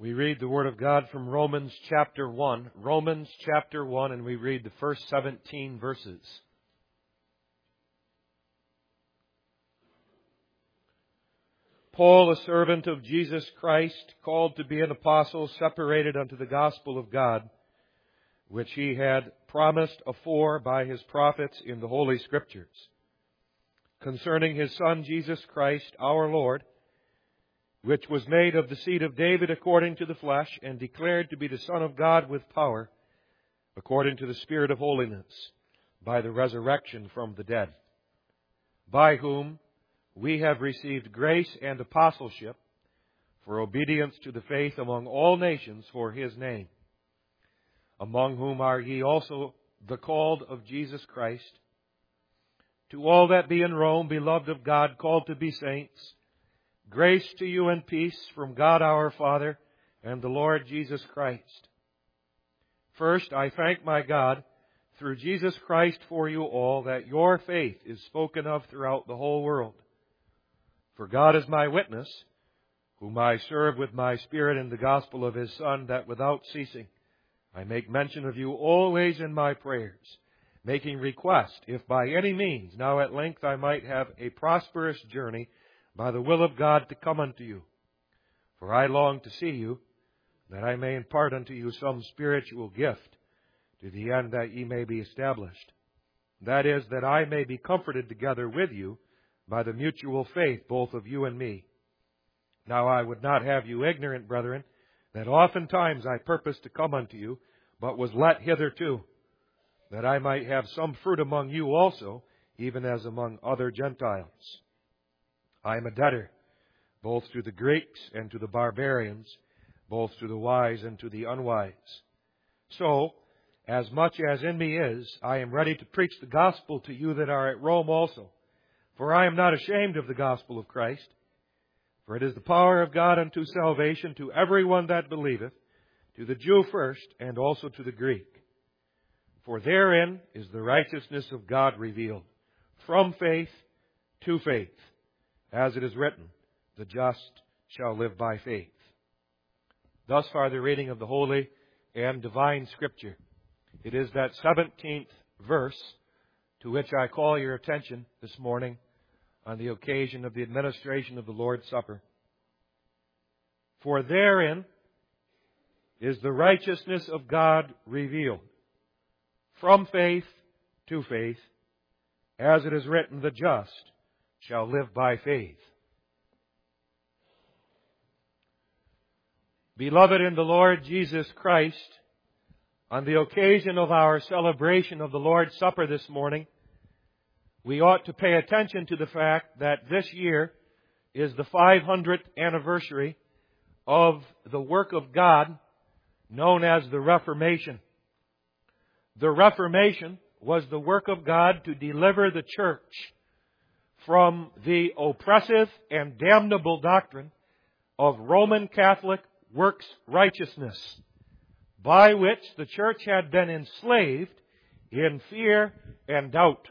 We read the Word of God from Romans chapter 1. Romans chapter 1, and we read the first 17 verses. Paul, a servant of Jesus Christ, called to be an apostle, separated unto the gospel of God, which he had promised afore by his prophets in the Holy Scriptures, concerning his Son Jesus Christ our Lord, which was made of the seed of David according to the flesh, and declared to be the Son of God with power, according to the Spirit of holiness, by the resurrection from the dead, by whom we have received grace and apostleship for obedience to the faith among all nations for His name, among whom are ye also the called of Jesus Christ, to all that be in Rome, beloved of God, called to be saints, grace to you and peace from God our Father and the Lord Jesus Christ. First, I thank my God through Jesus Christ for you all, that your faith is spoken of throughout the whole world. For God is my witness, whom I serve with my spirit in the gospel of His Son, that without ceasing I make mention of you always in my prayers, making request, if by any means now at length I might have a prosperous journey by the will of God to come unto you. For I long to see you, that I may impart unto you some spiritual gift, to the end that ye may be established. That is, that I may be comforted together with you by the mutual faith both of you and me. Now I would not have you ignorant, brethren, that oftentimes I purposed to come unto you, but was let hitherto, that I might have some fruit among you also, even as among other Gentiles. I am a debtor, both to the Greeks and to the barbarians, both to the wise and to the unwise. So, as much as in me is, I am ready to preach the gospel to you that are at Rome also. For I am not ashamed of the gospel of Christ, for it is the power of God unto salvation to everyone that believeth, to the Jew first, and also to the Greek. For therein is the righteousness of God revealed, from faith to faith. As it is written, the just shall live by faith. Thus far the reading of the Holy and Divine Scripture. It is that 17th verse to which I call your attention this morning on the occasion of the administration of the Lord's Supper. For therein is the righteousness of God revealed, from faith to faith, as it is written, the just shall live by faith. Beloved in the Lord Jesus Christ, on the occasion of our celebration of the Lord's Supper this morning, we ought to pay attention to the fact that this year is the 500th anniversary of the work of God known as the Reformation. The Reformation was the work of God to deliver the church from the oppressive and damnable doctrine of Roman Catholic works righteousness, by which the church had been enslaved in fear and doubt.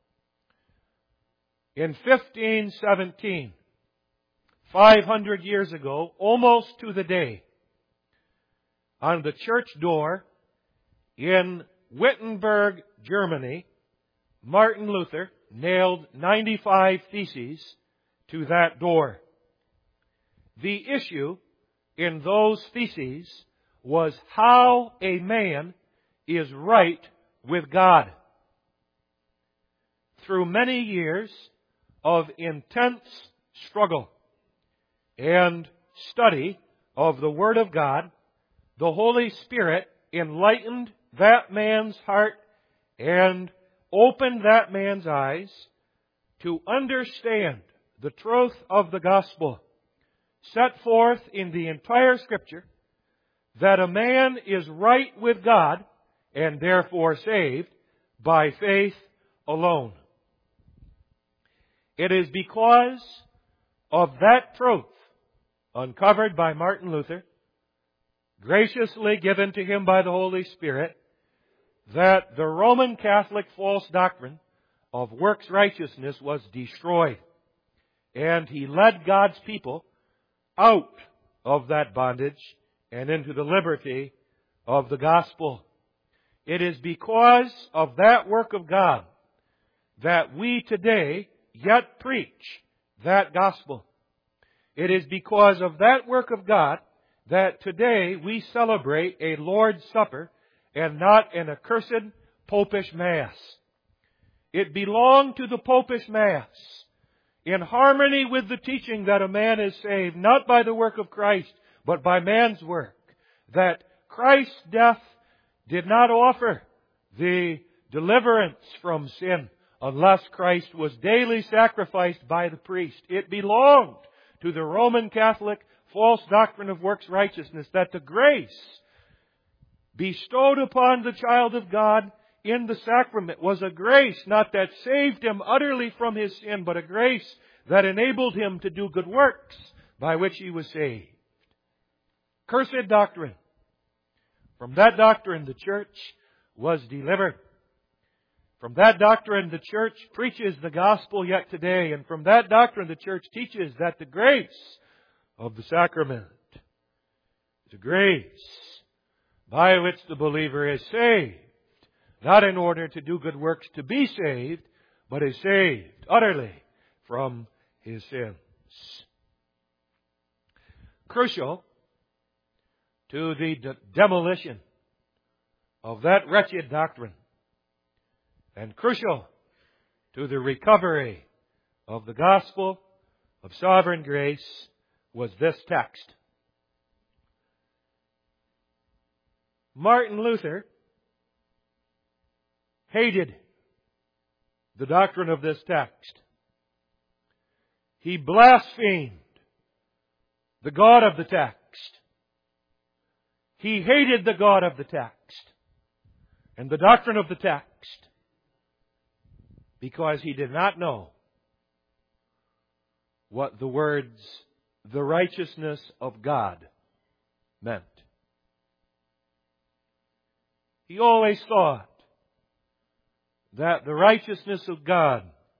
In 1517, 500 years ago, almost to the day, on the church door in Wittenberg, Germany, Martin Luther nailed 95 theses to that door. The issue in those theses was how a man is right with God. Through many years of intense struggle and study of the Word of God, the Holy Spirit enlightened that man's heart and opened that man's eyes to understand the truth of the gospel set forth in the entire Scripture, that a man is right with God and therefore saved by faith alone. It is because of that truth, uncovered by Martin Luther, graciously given to him by the Holy Spirit, that the Roman Catholic false doctrine of works righteousness was destroyed. And he led God's people out of that bondage and into the liberty of the gospel. It is because of that work of God that we today yet preach that gospel. It is because of that work of God that today we celebrate a Lord's Supper and not an accursed popish Mass. It belonged to the popish Mass, in harmony with the teaching that a man is saved not by the work of Christ, but by man's work, that Christ's death did not offer the deliverance from sin unless Christ was daily sacrificed by the priest. It belonged to the Roman Catholic false doctrine of works righteousness that the grace bestowed upon the child of God in the sacrament was a grace not that saved him utterly from his sin, but a grace that enabled him to do good works by which he was saved. Cursed doctrine. From that doctrine the church was delivered. From that doctrine the church preaches the gospel yet today. And from that doctrine the church teaches that the grace of the sacrament is a grace by which the believer is saved. Not in order to do good works to be saved, but is saved utterly from his sins. Crucial to the demolition of that wretched doctrine, and crucial to the recovery of the gospel of sovereign grace, was this text. Martin Luther hated the doctrine of this text. He blasphemed the God of the text. He hated the God of the text and the doctrine of the text because he did not know what the words, the righteousness of God, meant. He always thought that the righteousness of God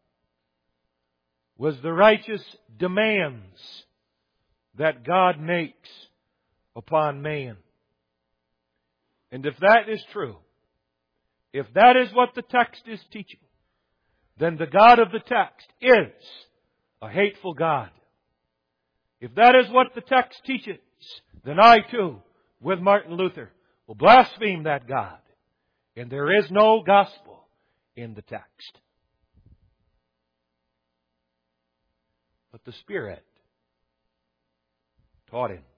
was the righteous demands that God makes upon man. And if that is true, if that is what the text is teaching, then the God of the text is a hateful God. If that is what the text teaches, then I too, with Martin Luther, will blaspheme that God. And there is no gospel in the text. But the Spirit taught him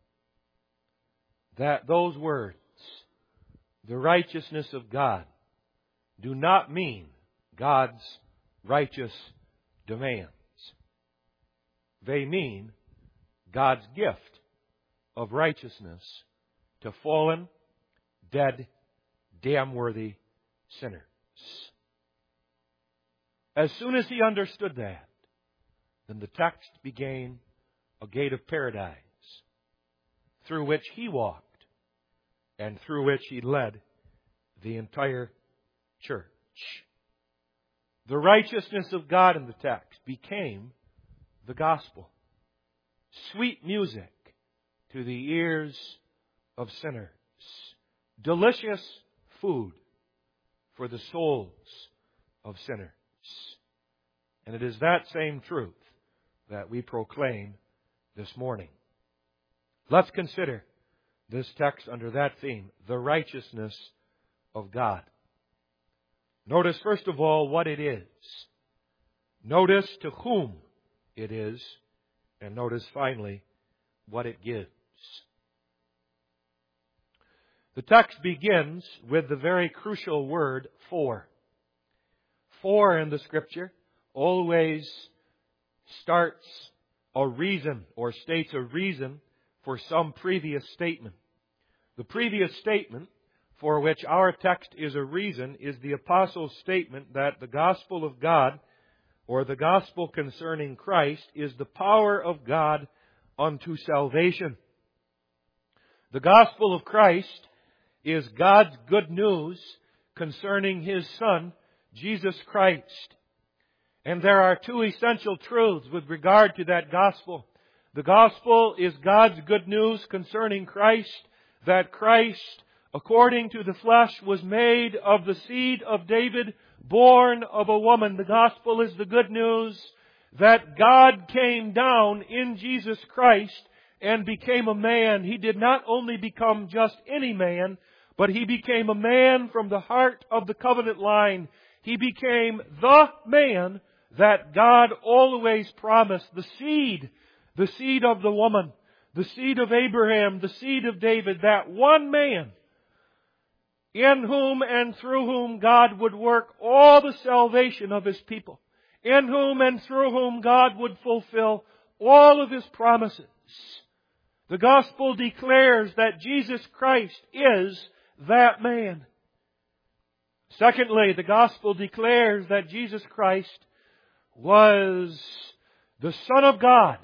that those words, the righteousness of God, do not mean God's righteous demands. They mean God's gift of righteousness to fallen, dead, damn-worthy sinners. As soon as he understood that, then the text became a gate of paradise through which he walked and through which he led the entire church. The righteousness of God in the text became the gospel. Sweet music to the ears of sinners. Delicious food for the souls of sinners. And it is that same truth that we proclaim this morning. Let's consider this text under that theme, the righteousness of God. Notice first of all what it is. Notice to whom it is. And notice finally what it gives. The text begins with the very crucial word for. For in the Scripture always starts a reason or states a reason for some previous statement. The previous statement for which our text is a reason is the Apostle's statement that the gospel of God, or the gospel concerning Christ, is the power of God unto salvation. The gospel of Christ is God's good news concerning His Son, Jesus Christ. And there are two essential truths with regard to that gospel. The gospel is God's good news concerning Christ, that Christ, according to the flesh, was made of the seed of David, born of a woman. The gospel is the good news that God came down in Jesus Christ and became a man. He did not only become just any man, but He became a man from the heart of the covenant line. He became the man that God always promised, the seed of the woman, the seed of Abraham, the seed of David, that one man in whom and through whom God would work all the salvation of His people, in whom and through whom God would fulfill all of His promises. The gospel declares that Jesus Christ is that man. Secondly, the gospel declares that Jesus Christ was the Son of God.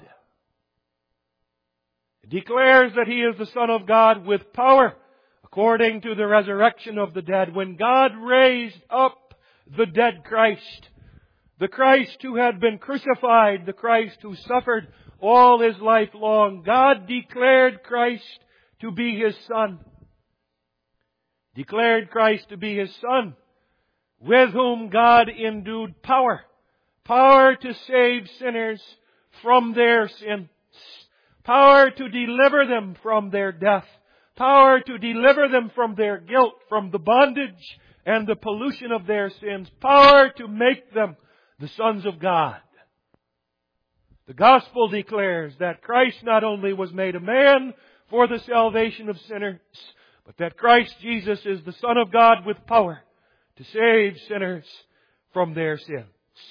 It declares that He is the Son of God with power, according to the resurrection of the dead. When God raised up the dead Christ, the Christ who had been crucified, the Christ who suffered all His life long, God declared Christ to be His Son. Declared Christ to be His Son, with whom God endued power. Power to save sinners from their sins. Power to deliver them from their death. Power to deliver them from their guilt, from the bondage and the pollution of their sins. Power to make them the sons of God. The gospel declares that Christ not only was made a man for the salvation of sinners, but that Christ Jesus is the Son of God with power to save sinners from their sins.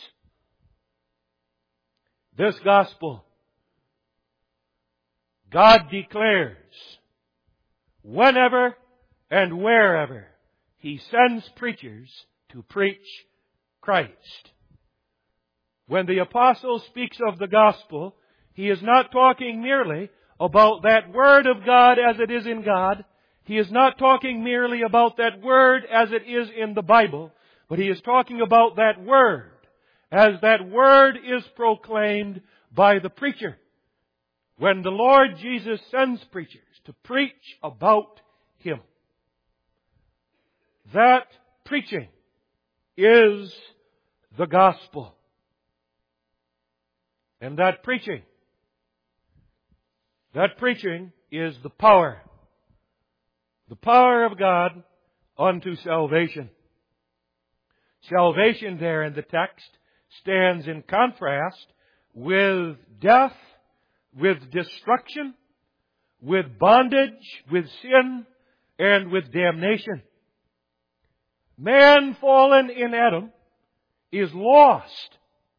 This gospel, God declares whenever and wherever He sends preachers to preach Christ. When the apostle speaks of the gospel, he is not talking merely about that word of God as it is in God. He is not talking merely about that word as it is in the Bible, but he is talking about that word as that word is proclaimed by the preacher. When the Lord Jesus sends preachers to preach about Him, that preaching is the gospel. And that preaching is the power of God unto salvation. Salvation there in the text stands in contrast with death, with destruction, with bondage, with sin, and with damnation. Man fallen in Adam is lost.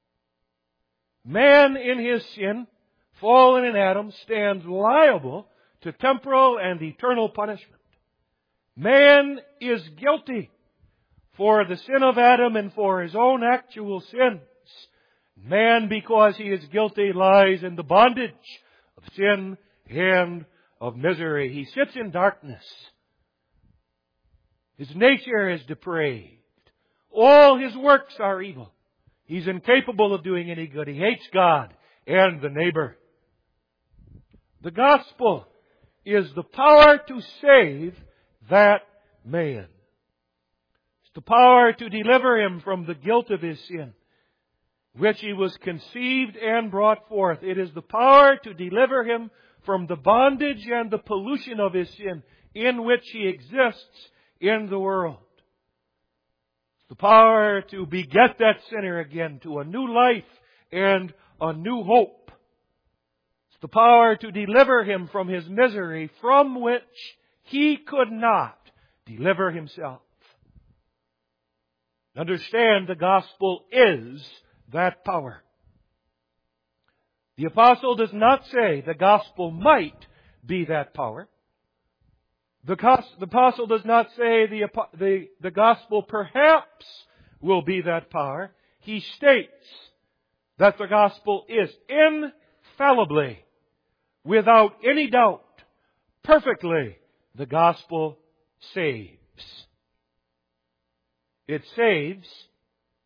Man in his sin, fallen in Adam, stands liable to temporal and eternal punishment. Man is guilty for the sin of Adam and for his own actual sins. Man, because he is guilty, lies in the bondage of sin and of misery. He sits in darkness. His nature is depraved. All his works are evil. He's incapable of doing any good. He hates God and the neighbor. The gospel is the power to save that man. It's the power to deliver him from the guilt of his sin, which he was conceived and brought forth. It is the power to deliver him from the bondage and the pollution of his sin in which he exists in the world. The power to beget that sinner again to a new life and a new hope. It's the power to deliver him from his misery from which he could not deliver himself. Understand, the gospel is that power. The apostle does not say the gospel might be that power. The apostle does not say the gospel perhaps will be that power. He states that the gospel is infallibly, without any doubt, perfectly, the gospel saves. It saves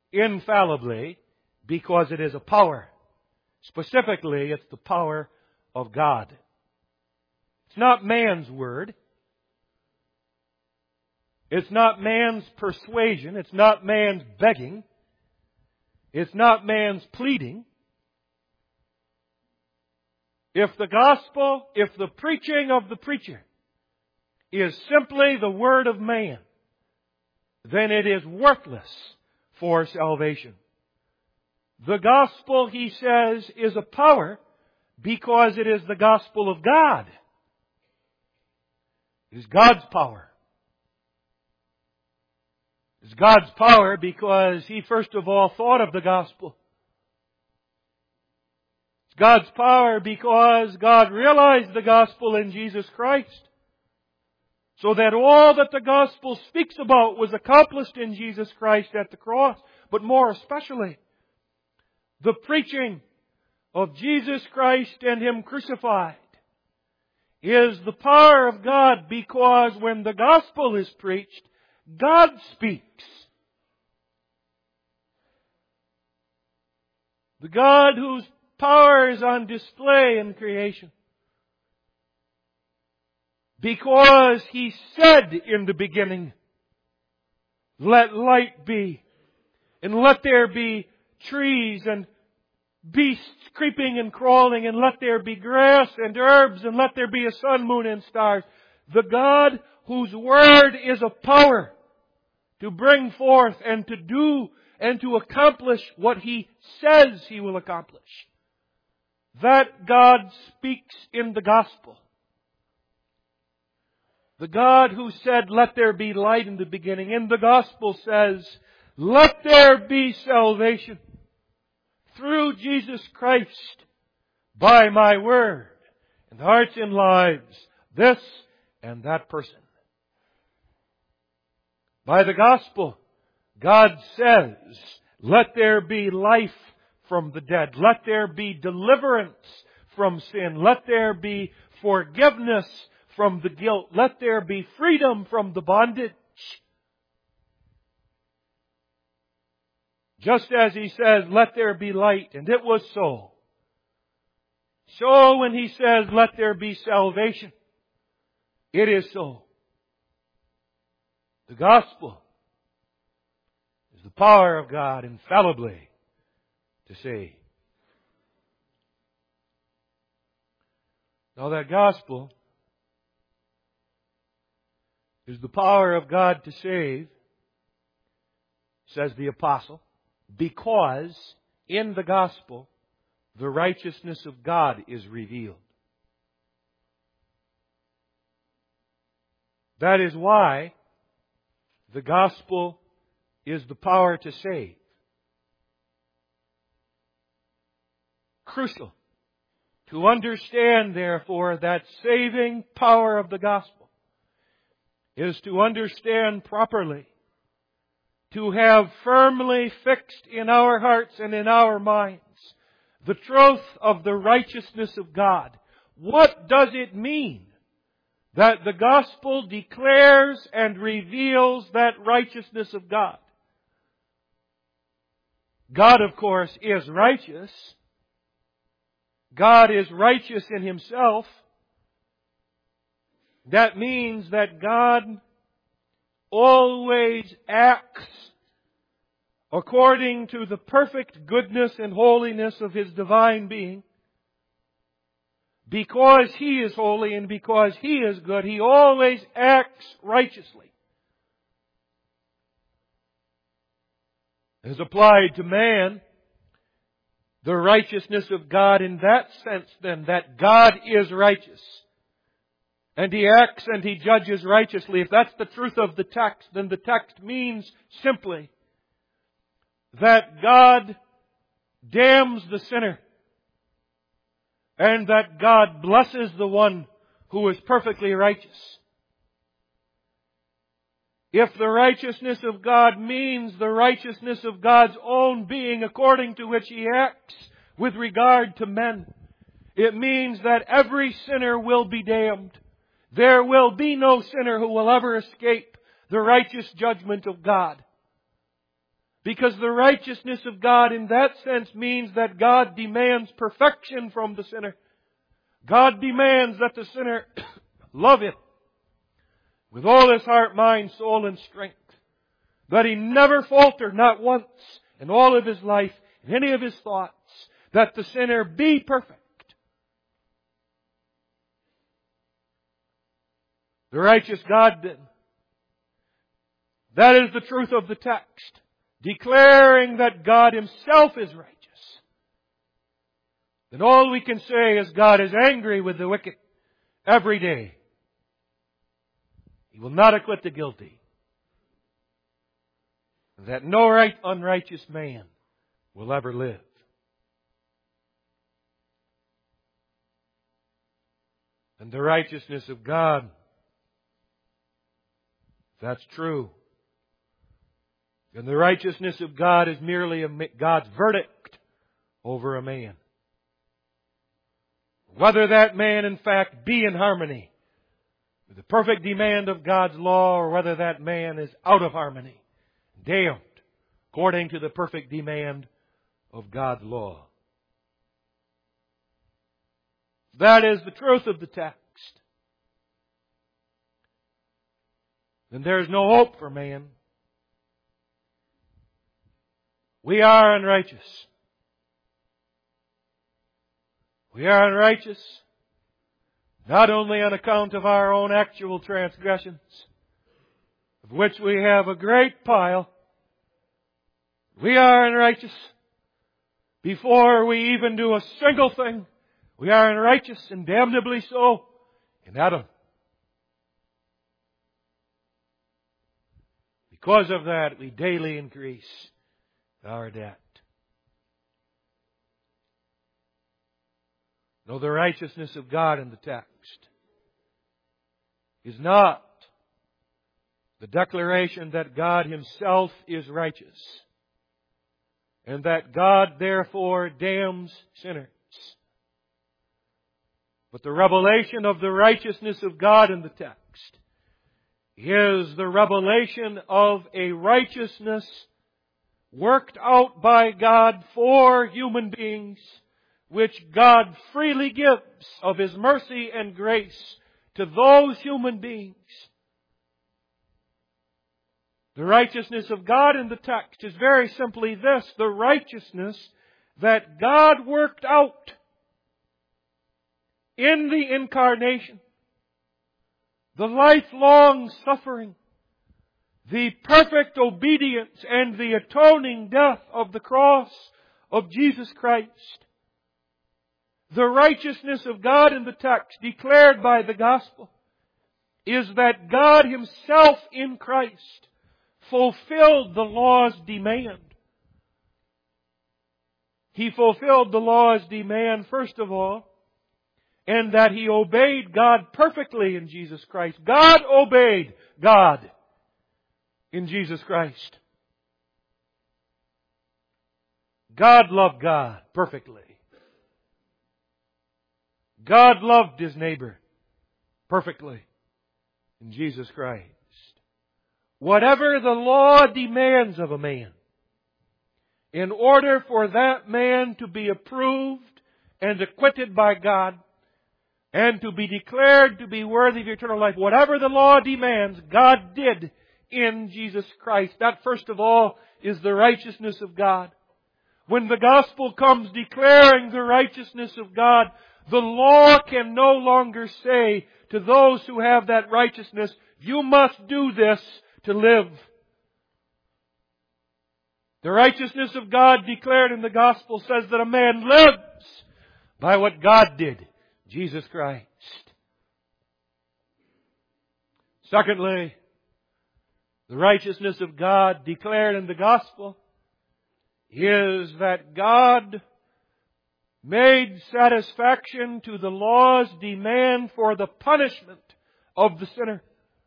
infallibly because it is a power. Specifically, it's the power of God. It's not man's word. It's not man's persuasion. It's not man's begging. It's not man's pleading. If the gospel, if the preaching of the preacher is simply the word of man, then it is worthless for salvation. The gospel, he says, is a power because it is the gospel of God. It is God's power. It's God's power because He first of all thought of the gospel. It's God's power because God realized the gospel in Jesus Christ. So that all that the gospel speaks about was accomplished in Jesus Christ at the cross. But more especially, the preaching of Jesus Christ and Him crucified is the power of God because when the gospel is preached, God speaks. The God whose power is on display in creation. Because He said in the beginning, let light be, and let there be trees and beasts creeping and crawling, and let there be grass and herbs, and let there be a sun, moon, and stars. The God whose word is a power to bring forth and to do and to accomplish what He says He will accomplish. That God speaks in the gospel. The God who said, let there be light in the beginning, in the gospel says, let there be salvation through Jesus Christ by my word in hearts and lives, this and that person. By the gospel, God says, let there be life from the dead. Let there be deliverance from sin. Let there be forgiveness from the guilt. Let there be freedom from the bondage. Just as He says, let there be light, and it was so. So when He says, let there be salvation, it is so. The gospel is the power of God infallibly to save. Now that gospel is the power of God to save, says the apostle, because in the gospel the righteousness of God is revealed. That is why the gospel is the power to save. Crucial to understand, therefore, that saving power of the gospel is to understand properly, to have firmly fixed in our hearts and in our minds the truth of the righteousness of God. What does it mean that the gospel declares and reveals that righteousness of God? God, of course, is righteous. God is righteous in Himself. That means that God always acts according to the perfect goodness and holiness of His divine being. Because He is holy and because He is good, He always acts righteously. As applied to man, the righteousness of God in that sense then, that God is righteous. And He acts and He judges righteously. If that's the truth of the text, then the text means simply that God damns the sinner and that God blesses the one who is perfectly righteous. If the righteousness of God means the righteousness of God's own being according to which He acts with regard to men, it means that every sinner will be damned. There will be no sinner who will ever escape the righteous judgment of God. Because the righteousness of God in that sense means that God demands perfection from the sinner. God demands that the sinner love Him with all his heart, mind, soul, and strength. That he never falter, not once, in all of his life, in any of his thoughts. That the sinner be perfect. The righteous God did. That is the truth of the text, declaring that God Himself is righteous. Then all we can say is God is angry with the wicked every day. He will not acquit the guilty. That no unrighteous man will ever live. And the righteousness of God, if that's true, then the righteousness of God is merely God's verdict over a man. Whether that man in fact be in harmony with the perfect demand of God's law, or whether that man is out of harmony, damned according to the perfect demand of God's law. That is the truth of the text. Then there is no hope for man. We are unrighteous. We are unrighteous not only on account of our own actual transgressions, of which we have a great pile. We are unrighteous before we even do a single thing. We are unrighteous and damnably so in Adam. Because of that, we daily increase our debt. No, the righteousness of God in the text is not the declaration that God Himself is righteous and that God therefore damns sinners. But the revelation of the righteousness of God in the text is the revelation of a righteousness worked out by God for human beings, which God freely gives of His mercy and grace to those human beings. The righteousness of God in the text is very simply this: the righteousness that God worked out in the incarnation, the lifelong suffering, the perfect obedience, and the atoning death of the cross of Jesus Christ. The righteousness of God in the text, declared by the gospel, is that God Himself in Christ fulfilled the law's demand. He fulfilled the law's demand, first of all, and that He obeyed God perfectly in Jesus Christ. God obeyed God in Jesus Christ. God loved God perfectly. God loved His neighbor perfectly in Jesus Christ. Whatever the law demands of a man, in order for that man to be approved and acquitted by God, and to be declared to be worthy of eternal life, whatever the law demands, God did in Jesus Christ. That, first of all, is the righteousness of God. When the gospel comes declaring the righteousness of God, the law can no longer say to those who have that righteousness, you must do this to live. The righteousness of God declared in the gospel says that a man lives by what God did, Jesus Christ. Secondly, the righteousness of God declared in the gospel is that God made satisfaction to the law's demand for the punishment of the sinner.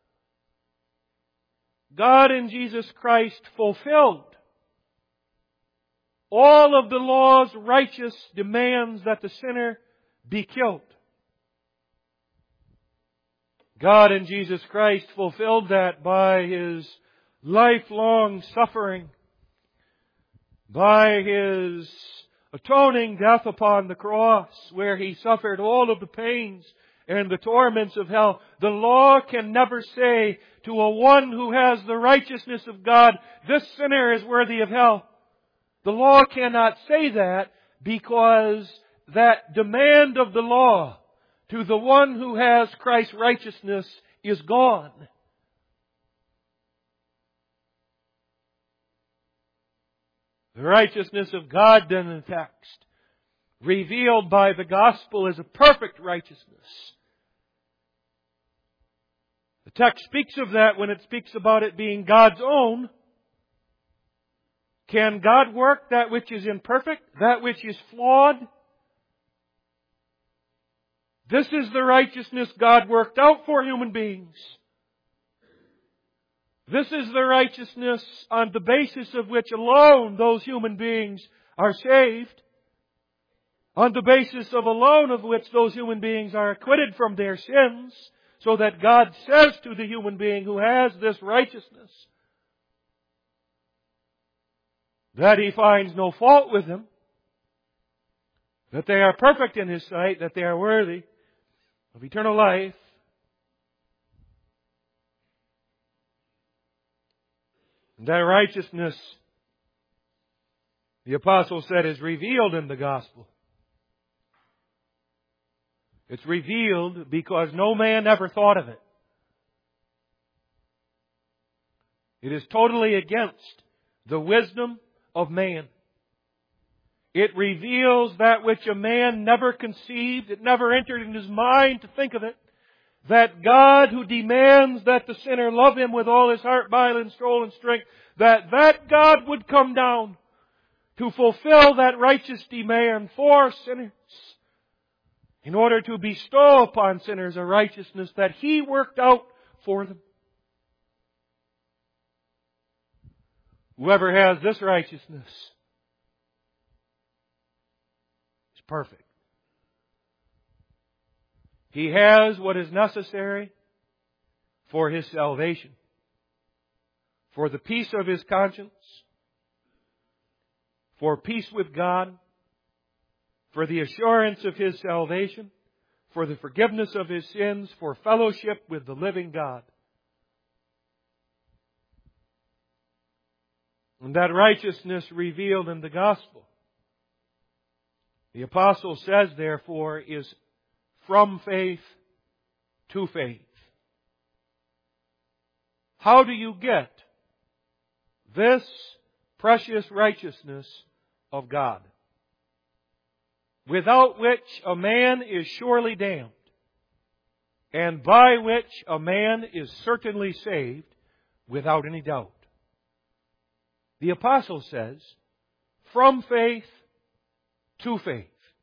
God in Jesus Christ fulfilled all of the law's righteous demands that the sinner be killed. God in Jesus Christ fulfilled that by His lifelong suffering, by His atoning death upon the cross, where He suffered all of the pains and the torments of hell. The law can never say to a one who has the righteousness of God, this sinner is worthy of hell. The law cannot say that, because that demand of the law to the one who has Christ's righteousness is gone. The righteousness of God, then, in the text, revealed by the gospel, is a perfect righteousness. The text speaks of that when it speaks about it being God's own. Can God work that which is imperfect, that which is flawed? This is the righteousness God worked out for human beings. This is the righteousness on the basis of which alone those human beings are saved. On the basis of alone of which those human beings are acquitted from their sins. So that God says to the human being who has this righteousness that He finds no fault with them, that they are perfect in His sight, that they are worthy of eternal life. And that righteousness, the apostle said, is revealed in the gospel. It's revealed because no man ever thought of it. It is totally against the wisdom of man. It reveals that which a man never conceived. It never entered in his mind to think of it. That God, who demands that the sinner love Him with all his heart, mind, and soul, and strength, that God would come down to fulfill that righteous demand for sinners, in order to bestow upon sinners a righteousness that He worked out for them. Whoever has this righteousness is perfect. He has what is necessary for his salvation, for the peace of his conscience, for peace with God, for the assurance of his salvation, for the forgiveness of his sins, for fellowship with the living God. And that righteousness revealed in the gospel, the apostle says, therefore, is from faith to faith. How do you get this precious righteousness of God, without which a man is surely damned, and by which a man is certainly saved without any doubt? The apostle says, from faith to faith.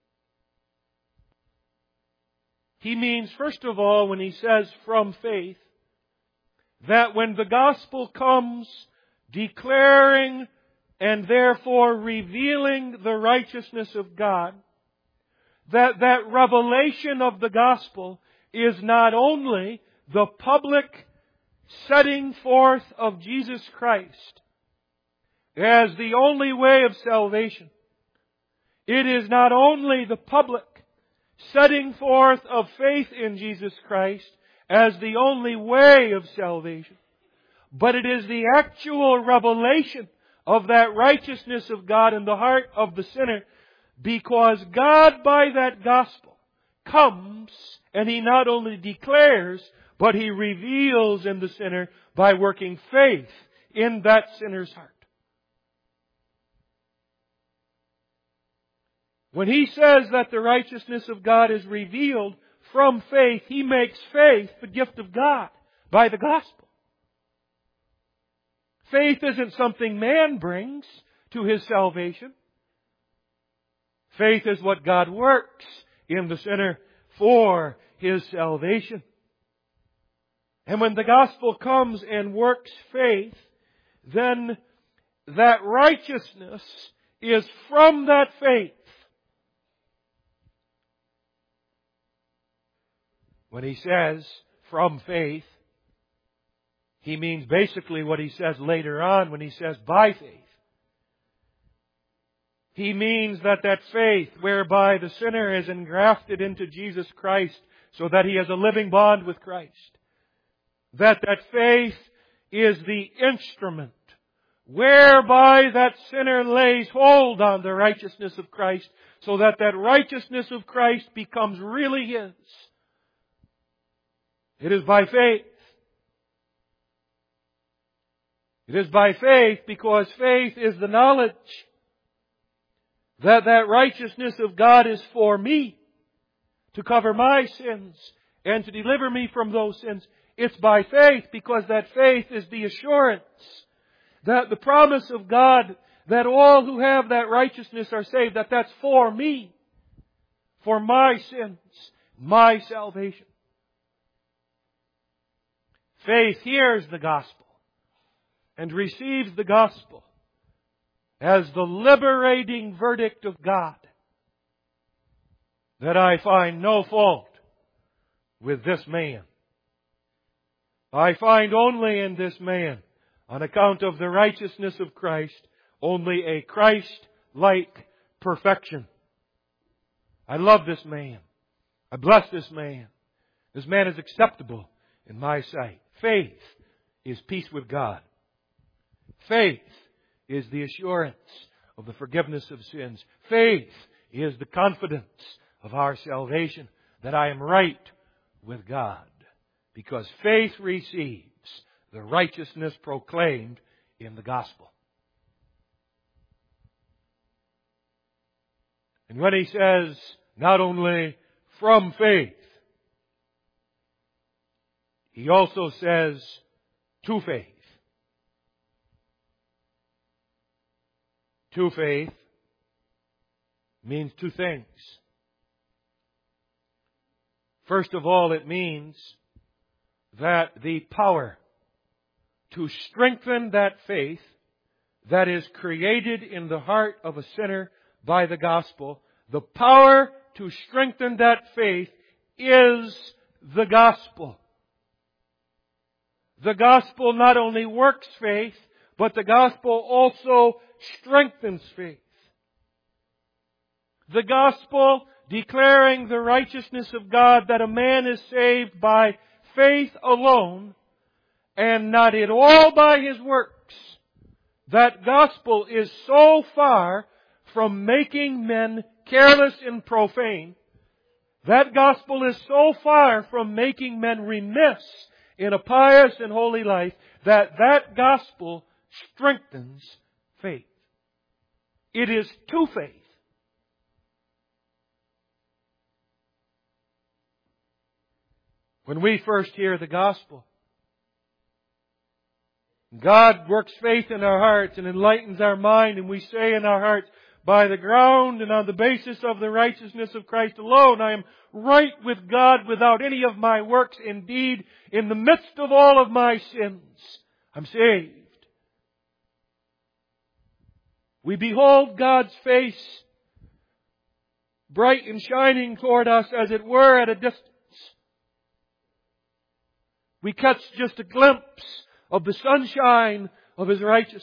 He means, first of all, when he says from faith, that when the gospel comes declaring and therefore revealing the righteousness of God, that revelation of the gospel is not only the public setting forth of Jesus Christ as the only way of salvation. It is not only the public setting forth of faith in Jesus Christ as the only way of salvation, but it is the actual revelation of that righteousness of God in the heart of the sinner, because God, by that gospel, comes and He not only declares, but He reveals in the sinner by working faith in that sinner's heart. When He says that the righteousness of God is revealed from faith, He makes faith the gift of God by the gospel. Faith isn't something man brings to his salvation. Faith is what God works in the sinner for his salvation. And when the gospel comes and works faith, then that righteousness is from that faith. When he says from faith, he means basically what he says later on when he says by faith. He means that faith whereby the sinner is engrafted into Jesus Christ so that he has a living bond with Christ. That faith is the instrument whereby that sinner lays hold on the righteousness of Christ so that righteousness of Christ becomes really his. It is by faith. It is by faith because faith is the knowledge that righteousness of God is for me to cover my sins and to deliver me from those sins. It's by faith because that faith is the assurance that the promise of God that all who have that righteousness are saved, that's for me, for my sins, my salvation. Faith hears the gospel and receives the gospel as the liberating verdict of God that I find no fault with this man. I find only in this man, on account of the righteousness of Christ, only a Christ-like perfection. I love this man. I bless this man. This man is acceptable in my sight. Faith is peace with God. Faith is the assurance of the forgiveness of sins. Faith is the confidence of our salvation, that I am right with God. Because faith receives the righteousness proclaimed in the gospel. And when he says, not only from faith, he also says, to faith. To faith means two things. First of all, it means that the power to strengthen that faith that is created in the heart of a sinner by the gospel, the power to strengthen that faith is the gospel. The gospel not only works faith, but the gospel also strengthens faith. The gospel declaring the righteousness of God, that a man is saved by faith alone and not at all by his works. That gospel is so far from making men careless and profane. That gospel is so far from making men remiss in a pious and holy life that gospel strengthens faith. It is to faith. When we first hear the gospel, God works faith in our hearts and enlightens our mind, and we say in our hearts, by the ground and on the basis of the righteousness of Christ alone, I am right with God without any of my works. Indeed, in the midst of all of my sins, I'm saved. We behold God's face bright and shining toward us, as it were, at a distance. We catch just a glimpse of the sunshine of His righteousness.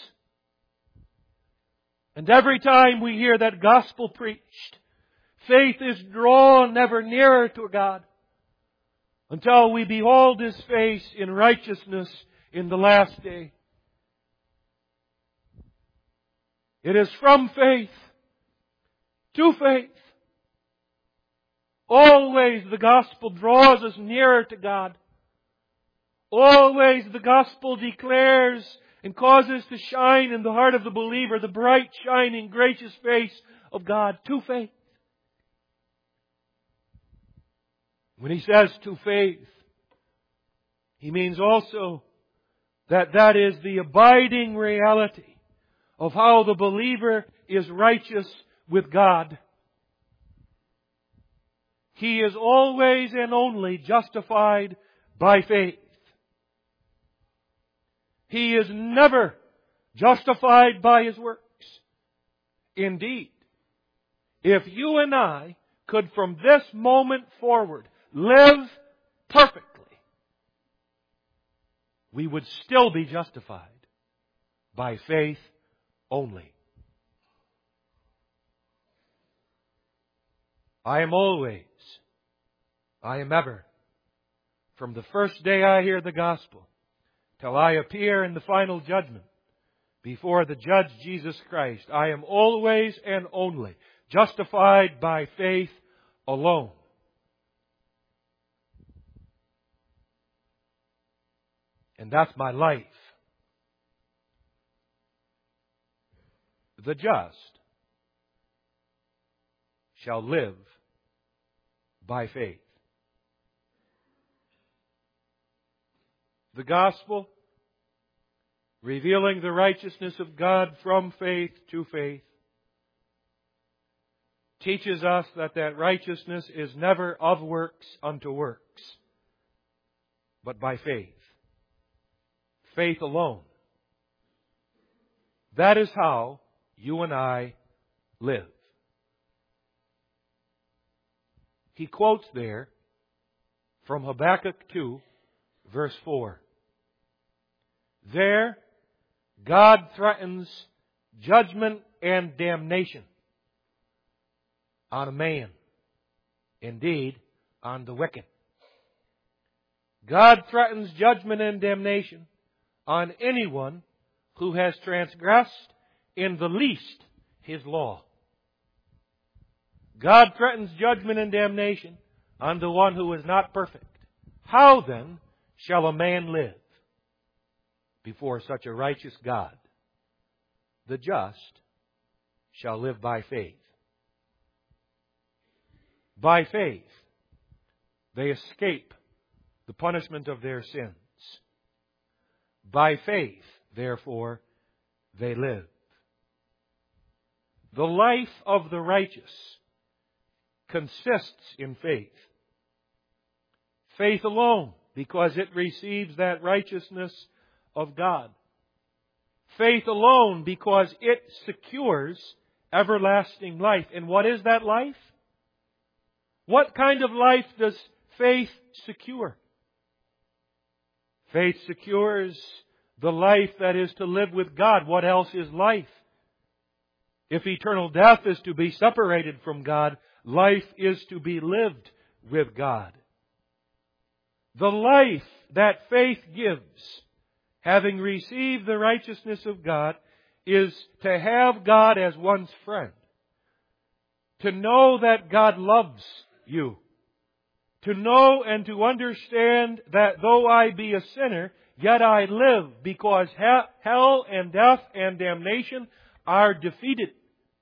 And every time we hear that gospel preached, faith is drawn ever nearer to God until we behold His face in righteousness in the last day. It is from faith to faith. Always the gospel draws us nearer to God. Always the gospel declares and causes to shine in the heart of the believer the bright, shining, gracious face of God to faith. When he says to faith, he means also that is the abiding reality of how the believer is righteous with God. He is always and only justified by faith. He is never justified by his works. Indeed, if you and I could from this moment forward live perfectly, we would still be justified by faith only. I am always, I am ever, from the first day I hear the gospel, till I appear in the final judgment before the Judge Jesus Christ, I am always and only justified by faith alone. And that's my life. The just shall live by faith. The gospel, revealing the righteousness of God from faith to faith, teaches us that that righteousness is never of works unto works, but by faith. Faith alone. That is how you and I live. He quotes there from Habakkuk 2, verse 4. There, God threatens judgment and damnation on a man, indeed, on the wicked. God threatens judgment and damnation on anyone who has transgressed in the least His law. God threatens judgment and damnation on the one who is not perfect. How then shall a man live before such a righteous God? The just shall live by faith. By faith, they escape the punishment of their sins. By faith, therefore, they live. The life of the righteous consists in faith. Faith alone, because it receives that righteousness of God. Faith alone, because it secures everlasting life. And what is that life? What kind of life does faith secure? Faith secures the life that is to live with God. What else is life? If eternal death is to be separated from God, life is to be lived with God. The life that faith gives, having received the righteousness of God, is to have God as one's friend. To know that God loves you. To know and to understand that though I be a sinner, yet I live because hell and death and damnation are defeated.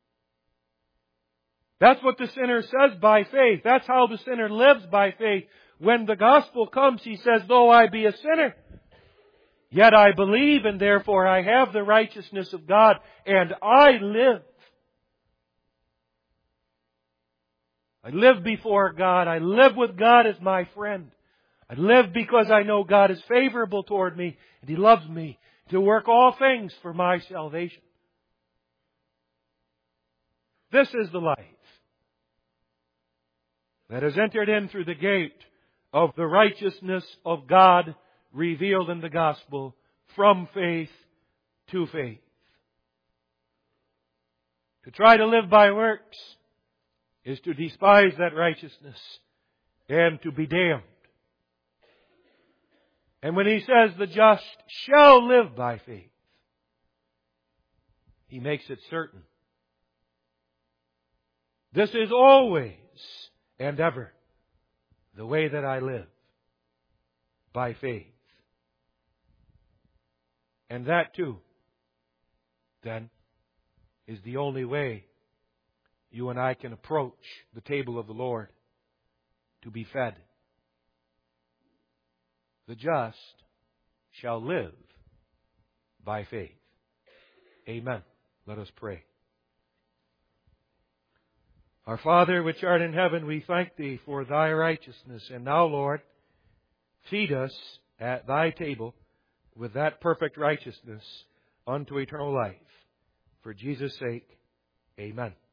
That's what the sinner says by faith. That's how the sinner lives by faith. When the gospel comes, he says, though I be a sinner, yet I believe and therefore I have the righteousness of God and I live. I live before God. I live with God as my friend. I live because I know God is favorable toward me and He loves me to work all things for my salvation. This is the life that has entered in through the gate of the righteousness of God revealed in the gospel from faith to faith. To try to live by works is to despise that righteousness and to be damned. And when He says the just shall live by faith, He makes it certain. This is always and ever the way that I live, by faith. And that too, then, is the only way you and I can approach the table of the Lord to be fed. The just shall live by faith. Amen. Let us pray. Our Father, which art in heaven, we thank Thee for Thy righteousness. And now, Lord, feed us at Thy table with that perfect righteousness unto eternal life. For Jesus' sake, amen.